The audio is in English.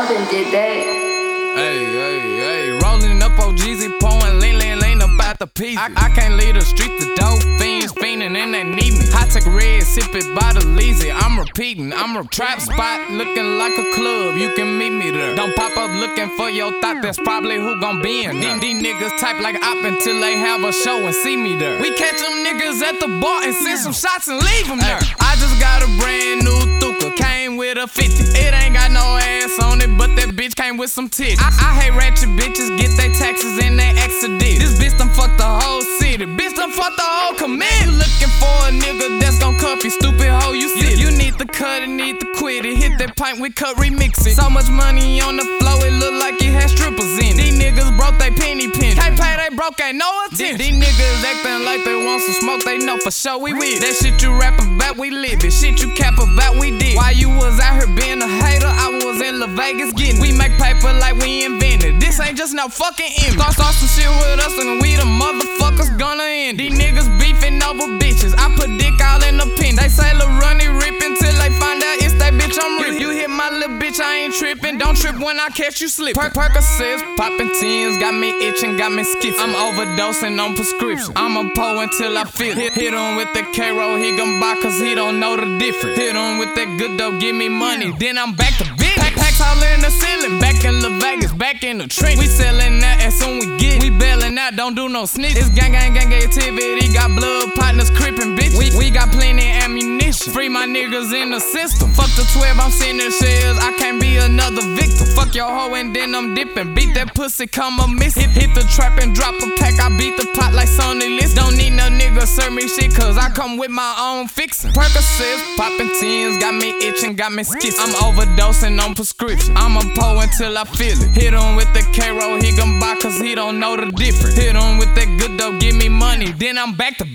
done did that. Hey, rolling up OGZ, pouring lean about the piece. I can't leave the street, the dope fiends fiending and they need me. High tech red, sip it by the Leezy. I'm repeating, I'm a trap spot looking like a club. You can meet me there. Don't pop up looking for your thought, that's probably who gon' be in there. These niggas type like op until they have a show and see me there. We catch them niggas at the bar and send some shots and leave them there. I just got a brand new Thuka, came with a 50. It ain't got no ass on it, but that bitch came with some titties. I hate ratchet bitches, get their taxes and they accident. This bitch done fucked the whole city, bitch done fucked the whole command. You looking for a nigga that's gon' cuff you, stupid hoe, you see. You need to cut it, need to quit it. Hit that pint with cut, remix it. So much money on the floor, it look like it had strippers in it. These niggas broke they penny pin. Can't pay, they broke, ain't no attention. These niggas acting like they want some smoke, they know for sure we with it. That shit you rap about, we live it. Shit you cap about, we did. While you was out here being a hater, I was in La Vegas getting. We make paper like we invented. This ain't just no fucking image. Start some shit with us and we the motherfuckers gonna end. These niggas beefing over bitches. I put dick all in the pin. They say Lil Runny rippin' till they find out it's that bitch I'm rippin'. You hit my little bitch, I ain't trippin'. Don't trip when I catch you slippin'. Percocets, poppin' tens, got me itchin', got me skiffin'. I'm overdosing on prescription. I'ma pour until I feel it. Hit him with the K-Roll, he gon' buy cause he don't know the difference. Hit him with that good dope, give me money, then I'm back to business. Packs all in the ceiling, back in La Vegas, back in the trench. We sellin' that as soon we get it. We bailin' out, don't do no snitch. It's gang activity, got blood partners crippin', bitch. We got plenty ammunition. Free my niggas in the system. Fuck the 12, I'm sending shells. I can't be another victim. Fuck your hoe and then I'm dipping. Beat that pussy, come a miss. Hit the trap and drop a pack. I beat the pot like Sonny List. Don't need no nigga serve me shit, cause I come with my own fixin'. Percocets, poppin' tens, got me itchin', got me skissing. I'm overdosing on prescription. I'ma pour until I feel it. Hit him with the K-Roll, he gon' buy cause he don't know the difference. Hit him with that good dope, give me money, then I'm back to